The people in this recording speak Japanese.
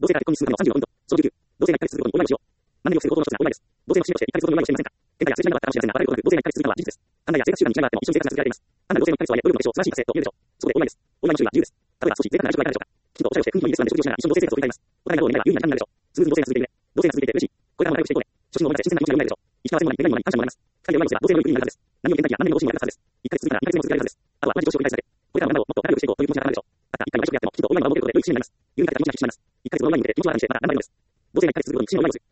同性が結婚に数の30のポイント。その19。同性が1ヶ月続くことにオンラインをしよう。万年によくする行動の一つがオンラインです。同性の使用として1ヶ月ほどにオンラインをしていませんか？現在や数字がなかったかもしれませんが、あらゆることなく同性が1ヶ月続くのは事実です。考えや生活習慣に違いがあっても一緒に生活が続けられています。単なる同性の1ヶ月とはいえ、どれもでしょう、素晴らしい達成と言えるでしょう。そこでオンラインです。オンラインの種類は自由です。例えば少し贅沢な内職はいかがでしょうか。きちんとおしゃれをして雰囲気のいいレストランで食事をしながら一緒に同性生活を送りたいます。お互いがどう願いが有利な時間になるでしょう。スムーズに同性が続いているね。同性が続いていて嬉しい。これからも仲良くしていこうね。初心のままで新鮮な気持ちが生まれるでしょう。石川専門に願いも何感謝もあります。二人でオンラインをすれば同性の良い国になるはずです。何より天気や何年も同心も役立つはずです。1ヶ月続いたら2ヶ月も続けられるはずです。あとは同じ上司を繰り返すだけ。これからも何をもっと仲良くしていこうという気持ちが高まるでしょう。また、1回の内職をやってもきちんとオンラインを守っていることで良い一年になります。有利な気持ちが引き締まります。1ヶ月オンラインに向けて気持ちを新たにして学んでまいります。同性が1ヶ月続くことに自信をオンラインをする。